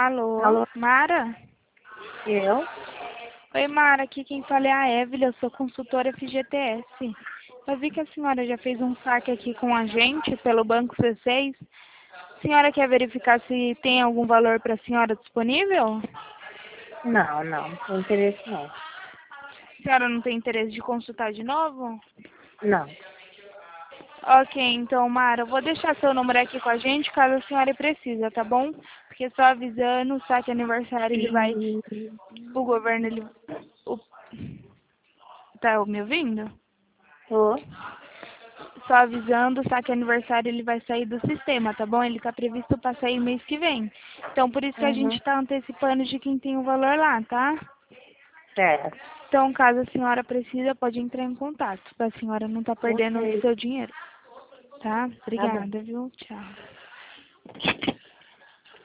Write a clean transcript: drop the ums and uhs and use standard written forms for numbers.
Alô, Alô, Mara? eu? Oi, Mara, aqui quem fala é a Evelyn, eu sou consultora FGTS. Eu vi que a senhora já fez um saque aqui com a gente pelo Banco C6. A senhora quer verificar se tem algum valor para a senhora disponível? Não tem interesse não. A senhora não tem interesse de consultar de novo? Não. Ok, então, Mara, eu vou deixar seu número aqui com a gente caso a senhora precisa, tá bom? Porque só avisando, o saque aniversário, ele vai... O governo, ele... o- Tá me ouvindo? Tô? Só avisando, o saque aniversário ele vai sair do sistema, tá bom? Ele tá previsto para sair mês que vem. Então, por isso que a Uhum. gente tá antecipando de quem tem o valor lá, tá? Certo. Então, caso a senhora precisa, pode entrar em contato, pra senhora não tá perdendo o Ok. seu dinheiro, tá? Tá bom. Obrigada, viu? Tchau.